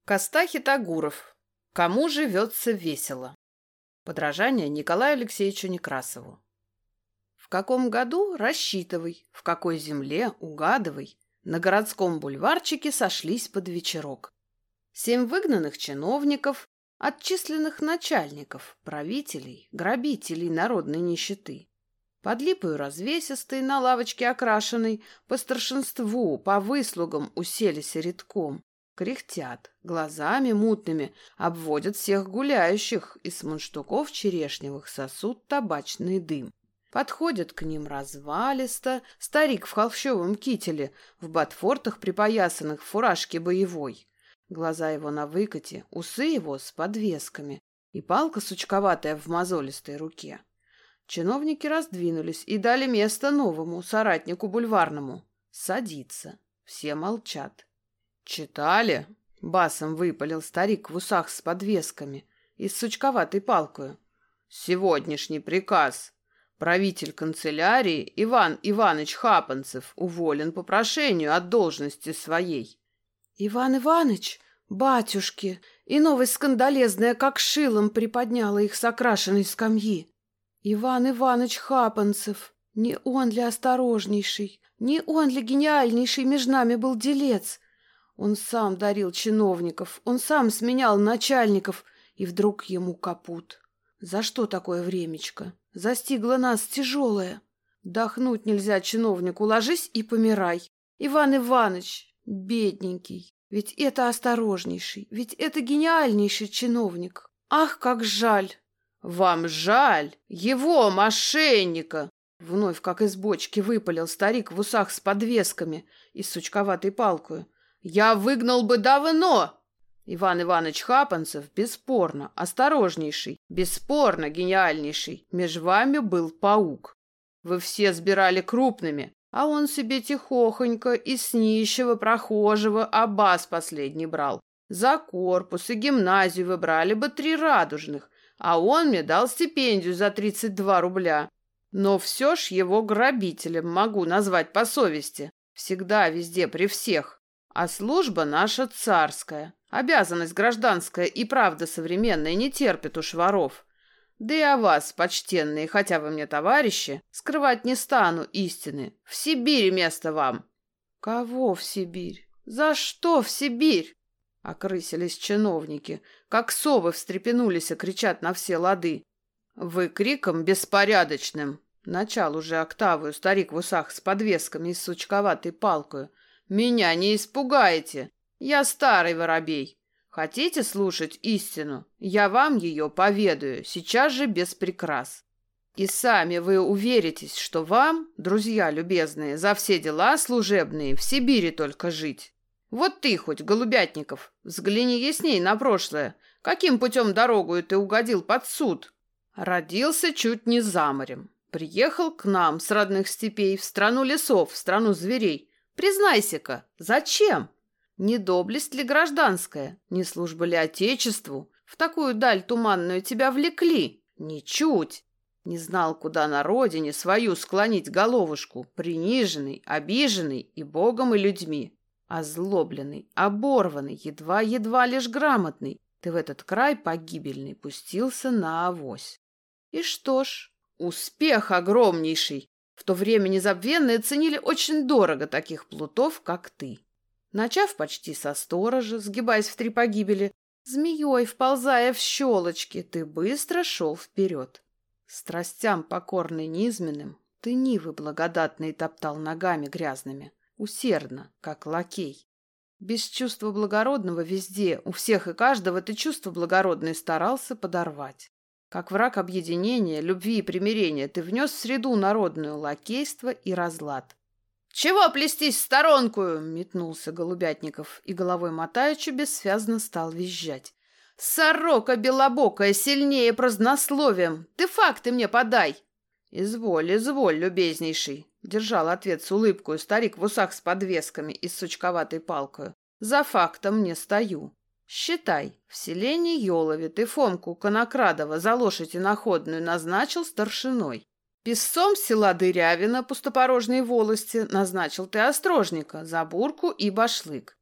Костахи Тагуров. Кому живется весело. Подражание Николаю Алексеевичу Некрасову. В каком году рассчитывай, в какой земле угадывай. На городском бульварчике сошлись под вечерок. 7 выгнанных чиновников, отчисленных начальников, правителей, грабителей народной нищеты. Под липою развесистой, на лавочке окрашенной, по старшинству, по выслугам уселись редком. Кряхтят, глазами мутными обводят всех гуляющих, из мундштуков черешневых сосут табачный дым. Подходят к ним развалисто, старик в холщовом кителе, в ботфортах припоясанных, в фуражке боевой. Глаза его на выкате, усы его с подвесками и палка сучковатая в мозолистой руке. Чиновники раздвинулись и дали место новому соратнику бульварному. Садиться. Все молчат. «Читали?» — басом выпалил старик в усах с подвесками и с сучковатой палкою. «Сегодняшний приказ. Правитель канцелярии Иван Иваныч Хапанцев уволен по прошению от должности своей». «Иван Иваныч, батюшки!» И новость скандалезная, как шилом, приподняла их с окрашенной скамьи. «Иван Иваныч Хапанцев, не он ли осторожнейший, не он ли гениальнейший меж нами был делец? Он сам дарил чиновников, он сам сменял начальников, и вдруг ему капут. За что такое времечко? Застигло нас тяжелое. Дохнуть нельзя чиновнику, ложись и помирай. Иван Иваныч, бедненький, ведь это осторожнейший, ведь это гениальнейший чиновник. Ах, как жаль!» «Вам жаль? Его, мошенника!» Вновь, как из бочки, выпалил старик в усах с подвесками и с сучковатой палкою. «Я выгнал бы давно!» Иван Иваныч Хапанцев бесспорно осторожнейший, бесспорно гениальнейший. Меж вами был паук. Вы все сбирали крупными, а он себе тихохонько из с нищего прохожего абас последний брал. За корпус и гимназию вы брали бы 3 радужных, а он мне дал стипендию за 32 рубля. Но все ж его грабителем могу назвать по совести. Всегда, везде, при всех. А служба наша царская, обязанность гражданская и правда современная не терпит уж воров. Да и о вас, почтенные, хотя вы мне товарищи, скрывать не стану истины. В Сибири место вам». «Кого в Сибирь? За что в Сибирь?» Окрысились чиновники, как совы встрепенулись и кричат на все лады. «Вы криком беспорядочным!» Начал уже октавую старик в усах с подвесками и с сучковатой палкою. «Меня не испугаете! Я старый воробей. Хотите слушать истину? Я вам ее поведаю, сейчас же без прикрас. И сами вы уверитесь, что вам, друзья любезные, за все дела служебные в Сибири только жить. Вот ты хоть, Голубятников, взгляни ясней на прошлое. Каким путем дорогою ты угодил под суд? Родился чуть не за морем. Приехал к нам с родных степей в страну лесов, в страну зверей. Признайся-ка, зачем? Не доблесть ли гражданская, не служба ли отечеству? В такую даль туманную тебя влекли? Ничуть. Не знал, куда на родине свою склонить головушку, приниженный, обиженный и Богом, и людьми. Озлобленный, оборванный, едва-едва лишь грамотный, ты в этот край погибельный пустился на авось. И что ж, успех огромнейший. В то время незабвенные ценили очень дорого таких плутов, как ты. Начав почти со сторожа, сгибаясь в 3 погибели, змеей вползая в щелочки, ты быстро шел вперед. Страстям покорный низменным, ты нивы благодатные топтал ногами грязными, усердно, как лакей. Без чувства благородного везде, у всех и каждого ты чувство благородное старался подорвать. Как враг объединения, любви и примирения, ты внес в среду народную лакейство и разлад. «Чего плестись в сторонку?» — метнулся Голубятников и головой мотаючи бессвязно стал визжать. «Сорока белобокая, сильнее празднословием! Ты факты мне подай!» «Изволь, изволь, любезнейший!» — держал ответ с улыбкой старик в усах с подвесками и с сучковатой палкою. «За фактом не стою. Считай, в селении Ёлове ты Фомку Конокрадова за лошадь иноходную назначил старшиной. Писцом села Дырявина пустопорожней волости назначил ты острожника за бурку и башлык.